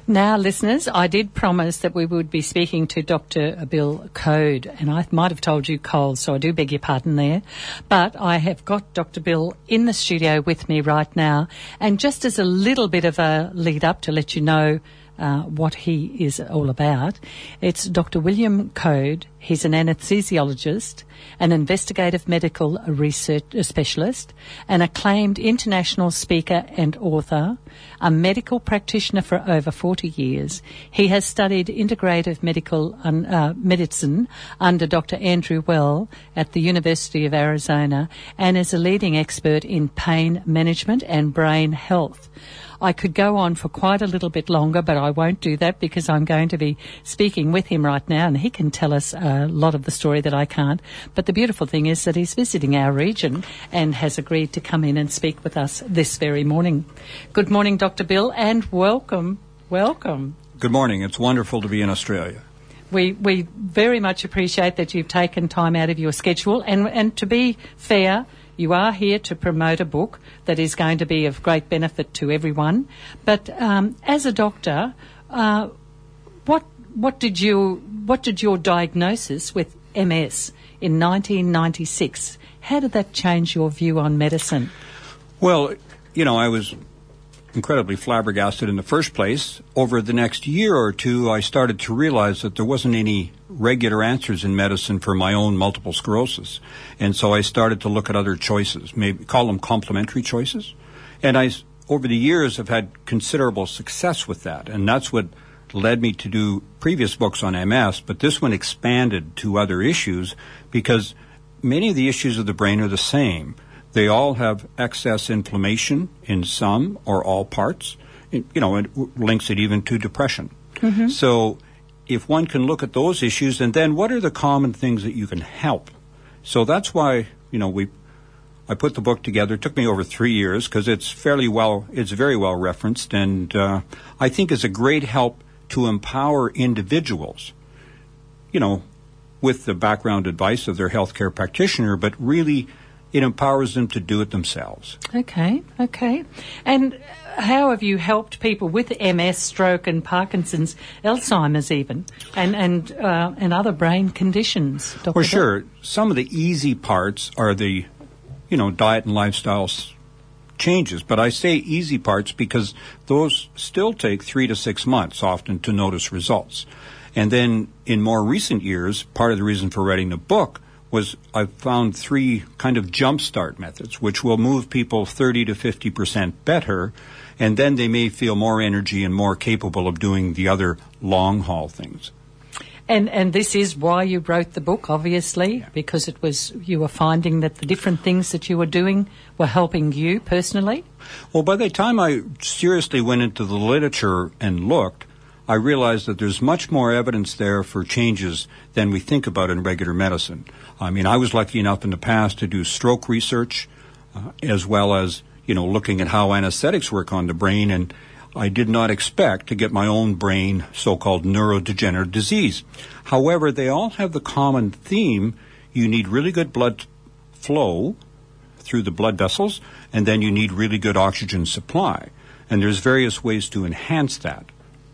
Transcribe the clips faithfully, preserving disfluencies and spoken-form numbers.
Now, listeners, I did promise that we would be speaking to Doctor Bill Code, and I might have told you Cole, so I do beg your pardon there. But I have got Doctor Bill in the studio with me right now, and just as a little bit of a lead-up to let you know Uh, what he is all about. It's Doctor William Code. He's an anesthesiologist, an investigative medical research specialist, an acclaimed international speaker and author, a medical practitioner for over forty years. He has studied integrative medical un, uh, medicine under Doctor Andrew Well at the University of Arizona and is a leading expert in pain management and brain health. I could go on for quite a little bit longer, but I won't do that because I'm going to be speaking with him right now, and he can tell us a lot of the story that I can't. But the beautiful thing is that he's visiting our region and has agreed to come in and speak with us this very morning. Good morning, Doctor Bill, and welcome. Welcome. Good morning. It's wonderful to be in Australia. We we very much appreciate that you've taken time out of your schedule, and and to be fair, you are here to promote a book that is going to be of great benefit to everyone. But um, as a doctor, uh, what what did you what did your diagnosis with M S in nineteen ninety-six? How did that change your view on medicine? Well, you know, I was incredibly flabbergasted in the first place. Over the next year or two, I started to realize that there wasn't any regular answers in medicine for my own multiple sclerosis. And so I started to look at other choices, maybe call them complementary choices. And I, over the years, have had considerable success with that. And that's what led me to do previous books on M S. But this one expanded to other issues because many of the issues of the brain are the same. They all have excess inflammation in some or all parts. It, you know, it links it even to depression. Mm-hmm. So if one can look at those issues, and then what are the common things that you can help? So that's why, you know, we, I put the book together. It took me over three years because it's fairly well, it's very well referenced, and uh, I think is a great help to empower individuals, you know, with the background advice of their healthcare practitioner, but really it empowers them to do it themselves. Okay, okay. And how have you helped people with M S, stroke and Parkinson's, Alzheimer's even, and and uh, and other brain conditions, Doctor Well, sure. Some of the easy parts are the, you know, diet and lifestyle changes. But I say easy parts because those still take three to six months often to notice results. And then in more recent years, part of the reason for writing the book was I've found three kind of jumpstart methods, which will move people thirty to fifty percent better, and then they may feel more energy and more capable of doing the other long-haul things. And and this is why you wrote the book, obviously, yeah. Because it was you were finding that the different things that you were doing were helping you personally? Well, by the time I seriously went into the literature and looked, I realized that there's much more evidence there for changes than we think about in regular medicine. I mean, I was lucky enough in the past to do stroke research, uh, as well as, you know, looking at how anesthetics work on the brain, and I did not expect to get my own brain so-called neurodegenerative disease. However, they all have the common theme. You need really good blood flow through the blood vessels, and then you need really good oxygen supply. And there's various ways to enhance that.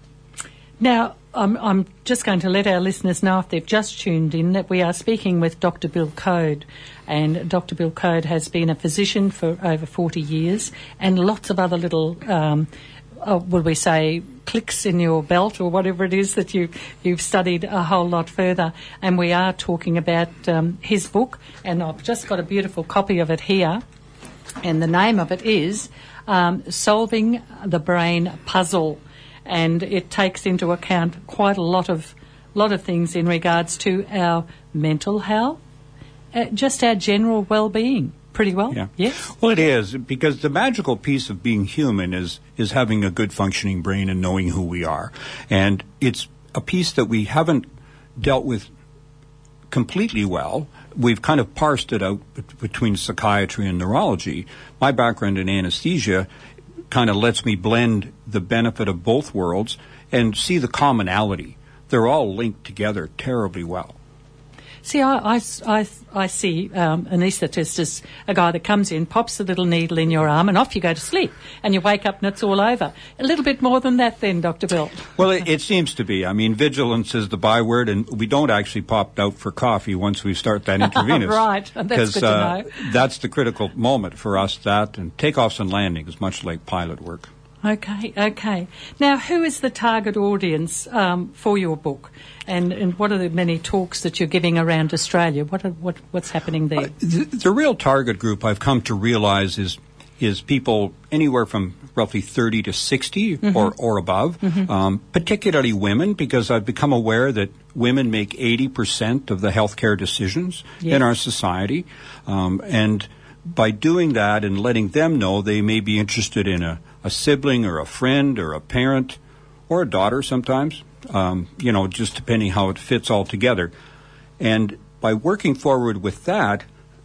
Now, I'm, I'm just going to let our listeners know, if they've just tuned in, that we are speaking with Doctor Bill Code. And Doctor Bill Code has been a physician for over forty years, and lots of other little, um, uh, will we say, clicks in your belt or whatever it is that you, you've studied a whole lot further. And we are talking about um, his book, and I've just got a beautiful copy of it here. And the name of it is um, Solving the Brain Puzzle. And it takes into account quite a lot of lot of things in regards to our mental health, uh, just our general well-being. Pretty well, yeah. Yes. Well, it is, because the magical piece of being human is is having a good functioning brain and knowing who we are. And it's a piece that we haven't dealt with completely well. We've kind of parsed it out between psychiatry and neurology. My background in anesthesia kind of lets me blend the benefit of both worlds and see the commonality. They're all linked together terribly well. See, I, I, I, I see um, anaesthetist as a guy that comes in, pops a little needle in your arm, and off you go to sleep, and you wake up and it's all over. A little bit more than that then, Doctor Bill. Well, it, it seems to be. I mean, vigilance is the byword, and we don't actually pop out for coffee once we start that intravenous. Right, that's good to uh, know. That's the critical moment for us, that, and takeoffs and landing is much like pilot work. Okay, okay. Now, who is the target audience um, for your book, and, and what are the many talks that you're giving around Australia? What are, what what's happening there? Uh, the, the real target group I've come to realize is is people anywhere from roughly thirty to sixty mm-hmm. or or above, mm-hmm. um, particularly women, because I've become aware that women make eighty percent of the healthcare decisions yes. in our society, um, and by doing that and letting them know they may be interested in a a sibling or a friend or a parent or a daughter sometimes, um, you know, just depending how it fits all together. And by working forward with that,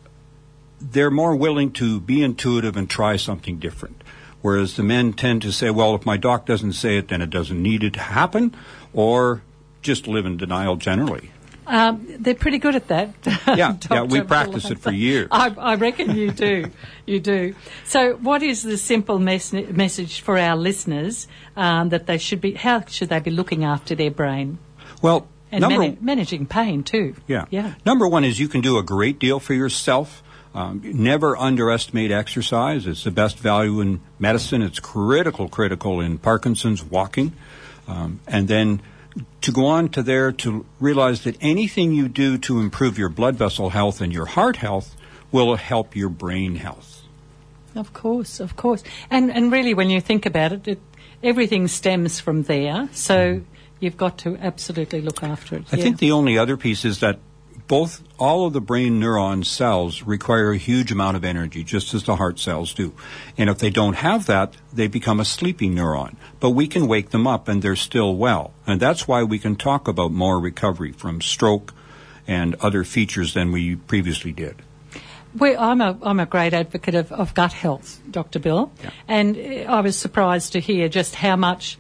they're more willing to be intuitive and try something different. Whereas the men tend to say, well, if my doc doesn't say it, then it doesn't need it to happen, or just live in denial generally. Um, they're pretty good at that. Yeah, yeah, we practice it for years. I, I reckon you do, you do. So, what is the simple mes- message for our listeners um, that they should be? How should they be looking after their brain? Well, and number, man- managing pain too. Yeah, yeah. Number one is you can do a great deal for yourself. Um, never underestimate exercise. It's the best value in medicine. It's critical, critical in Parkinson's, walking, um, and then. To go on to there to realize that anything you do to improve your blood vessel health and your heart health will help your brain health. Of course, of course. And and really when you think about it, it everything stems from there. So mm. you've got to absolutely look after it. I yeah. think the only other piece is that both all of the brain neuron cells require a huge amount of energy, just as the heart cells do. And if they don't have that, they become a sleeping neuron. But we can wake them up and they're still well. And that's why we can talk about more recovery from stroke and other features than we previously did. Well, I'm a I'm a great advocate of, of gut health, Doctor Bill. Yeah. And I was surprised to hear just how much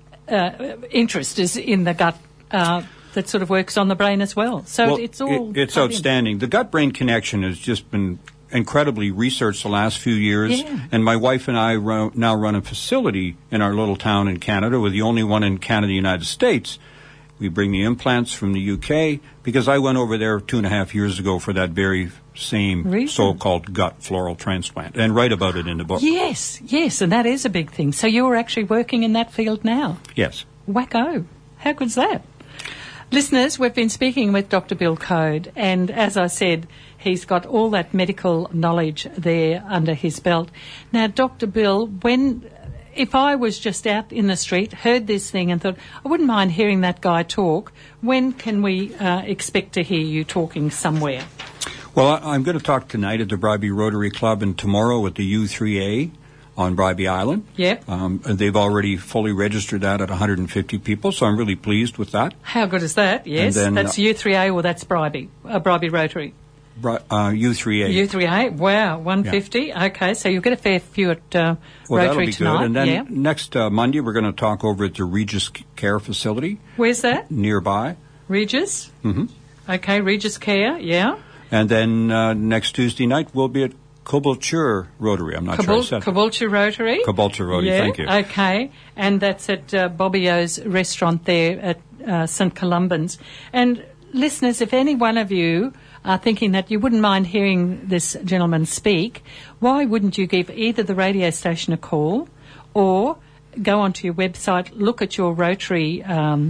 uh, interest is in the gut uh that sort of works on the brain as well. So well, it's all... It, it's outstanding. In. The gut-brain connection has just been incredibly researched the last few years. Yeah. And my wife and I run, now run a facility in our little town in Canada. We're the only one in Canada, United States. We bring the implants from the U K because I went over there two and a half years ago for that very same Reason. so-called gut floral transplant and write about it in the book. Yes, yes, and that is a big thing. So you're actually working in that field now? Yes. Wacko. How good's that? Listeners, we've been speaking with Doctor Bill Code, and as I said, he's got all that medical knowledge there under his belt. Now, Doctor Bill, when, if I was just out in the street, heard this thing and thought, I wouldn't mind hearing that guy talk, when can we uh, expect to hear you talking somewhere? Well, I, I'm going to talk tonight at the Bribie Rotary Club and tomorrow at the U three A. On Bribie Island. Yep. Um, they've already fully registered that at one hundred fifty people, so I'm really pleased with that. How good is that? Yes. Then, that's uh, U three A or that's Bribie, uh, Bribie Rotary? Bri- uh, U three A. U three A, wow, one hundred fifty. Yeah. Okay, so you'll get a fair few at uh, well, Rotary that'll be tonight. Good. And then yeah. next uh, Monday we're going to talk over at the Regis Care Facility. Where's that? Nearby. Regis? Mm-hmm. Okay, Regis Care, yeah. And then uh, next Tuesday night we'll be at Caboolture Rotary. I'm not Cabul- sure I said Caboolture Rotary? Caboolture Rotary, yeah, thank you. Okay, and that's at uh, Bobby O's restaurant there at uh, St Columban's. And listeners, if any one of you are thinking that you wouldn't mind hearing this gentleman speak, why wouldn't you give either the radio station a call or go onto your website, look at your Rotary um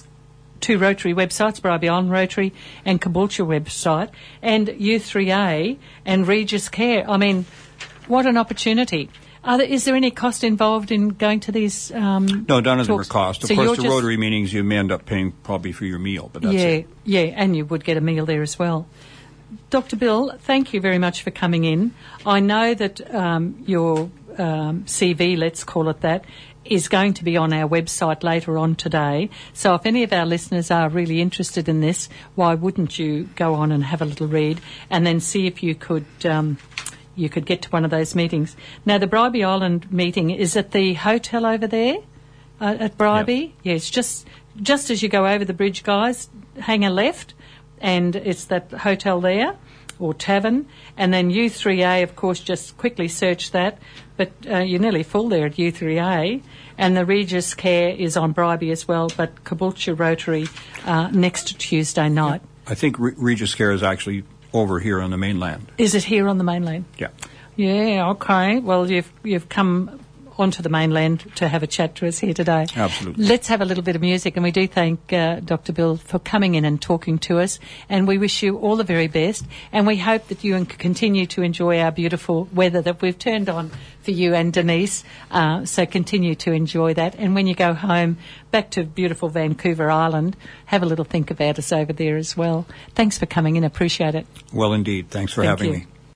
two Rotary websites, Bribie Island Rotary and Caboolture website, and U three A and Regis Care. I mean, what an opportunity. Are there, is there any cost involved in going to these um No, none of them are talks? cost. Of so course, the just, Rotary meetings you may end up paying probably for your meal, but that's yeah, it. Yeah, and you would get a meal there as well. Doctor Bill, thank you very much for coming in. I know that um, your um, C V, let's call it that, is going to be on our website later on today. So if any of our listeners are really interested in this, why wouldn't you go on and have a little read and then see if you could um, you could get to one of those meetings. Now, the Bribie Island meeting is at the hotel over there uh, at Bribie. Yep. Yes, just just as you go over the bridge, guys, hang a left. and it's that hotel there, or tavern. And then U three A, of course, just quickly search that. But uh, you're nearly full there at U three A. And the Regis Care is on Bribie as well, but Caboolture Rotary uh, next Tuesday night. I think Re- Regis Care is actually over here on the mainland. Is it here on the mainland? Yeah. Yeah, okay. Well, you've you've come onto the mainland to have a chat to us here today. Absolutely. Let's have a little bit of music, and we do thank uh, Doctor Bill for coming in and talking to us, and we wish you all the very best, and we hope that you can continue to enjoy our beautiful weather that we've turned on for you and Denise, uh, so continue to enjoy that, and when you go home back to beautiful Vancouver Island, have a little think about us over there as well. Thanks for coming in, appreciate it. Well, indeed. Thanks for Thank having you. me.